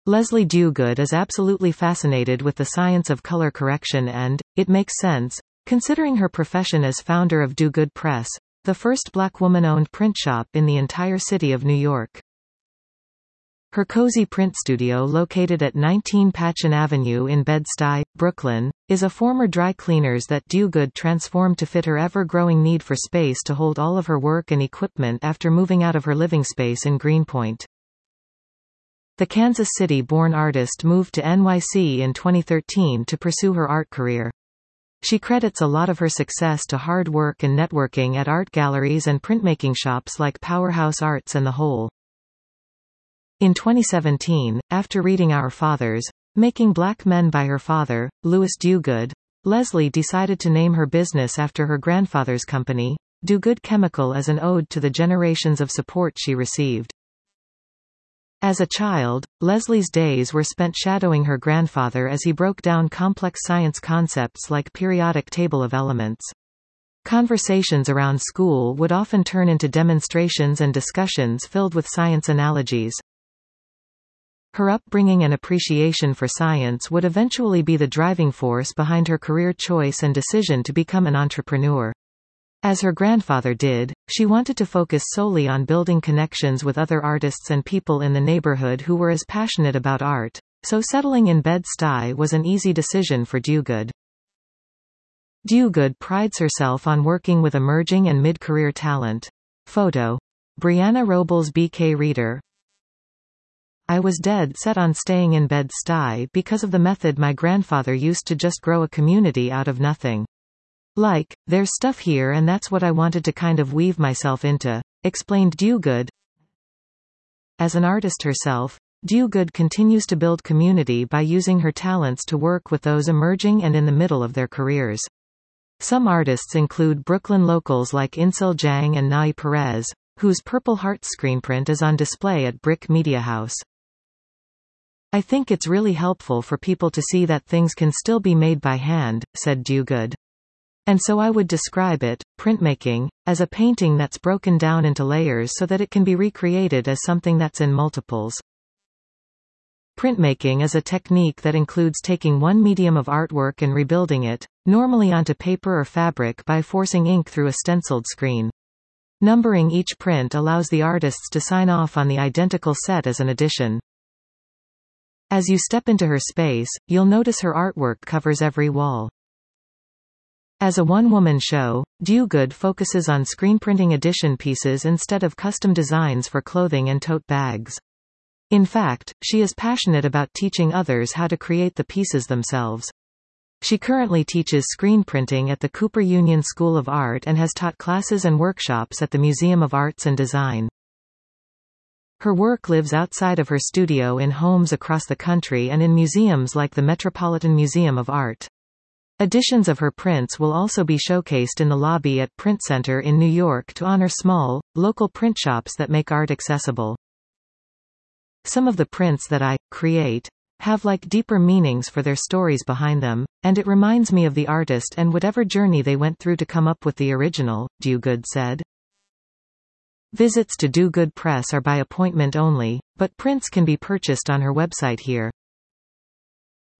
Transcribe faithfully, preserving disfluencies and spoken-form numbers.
Leslie Dewgood is absolutely fascinated with the science of color correction and, it makes sense, considering her profession as founder of Dewgood Press, the first black woman-owned print shop in the entire city of New York. Her cozy print studio located at nineteen Patchen Avenue in Bed-Stuy, Brooklyn, is a former dry cleaners that Dewgood transformed to fit her ever-growing need for space to hold all of her work and equipment after moving out of her living space in Greenpoint. The Kansas City-born artist moved to N Y C in twenty thirteen to pursue her art career. She credits a lot of her success to hard work and networking at art galleries and printmaking shops like Powerhouse Arts and The Hole. In twenty seventeen, after reading Our Fathers, Making Black Men by her father, Louis Dewgood, Leslie decided to name her business after her grandfather's company, Dewgood Chemical, as an ode to the generations of support she received. As a child, Leslie's days were spent shadowing her grandfather as he broke down complex science concepts like periodic table of elements. Conversations around school would often turn into demonstrations and discussions filled with science analogies. Her upbringing and appreciation for science would eventually be the driving force behind her career choice and decision to become an entrepreneur. As her grandfather did, she wanted to focus solely on building connections with other artists and people in the neighborhood who were as passionate about art, so settling in Bed-Stuy was an easy decision for Dewgood. Dewgood prides herself on working with emerging and mid-career talent. Photo. Brianna Robles B K Reader. I was dead set on staying in Bed-Stuy because of the method my grandfather used to just grow a community out of nothing. Like, there's stuff here and that's what I wanted to kind of weave myself into, explained Dewgood. As an artist herself, Dewgood continues to build community by using her talents to work with those emerging and in the middle of their careers. Some artists include Brooklyn locals like Insil Jang and Nai Perez, whose Purple Heart screenprint is on display at Brick Media House. I think it's really helpful for people to see that things can still be made by hand, said Dewgood. And so I would describe it, printmaking, as a painting that's broken down into layers so that it can be recreated as something that's in multiples. Printmaking is a technique that includes taking one medium of artwork and rebuilding it, normally onto paper or fabric by forcing ink through a stenciled screen. Numbering each print allows the artists to sign off on the identical set as an addition. As you step into her space, you'll notice her artwork covers every wall. As a one-woman show, Dewgood focuses on screenprinting edition pieces instead of custom designs for clothing and tote bags. In fact, she is passionate about teaching others how to create the pieces themselves. She currently teaches screenprinting at the Cooper Union School of Art and has taught classes and workshops at the Museum of Arts and Design. Her work lives outside of her studio in homes across the country and in museums like the Metropolitan Museum of Art. Editions of her prints will also be showcased in the lobby at Print Center in New York to honor small, local print shops that make art accessible. Some of the prints that I create have like deeper meanings for their stories behind them, and it reminds me of the artist and whatever journey they went through to come up with the original, Dewgood said. Visits to Dewgood Press are by appointment only, but prints can be purchased on her website here.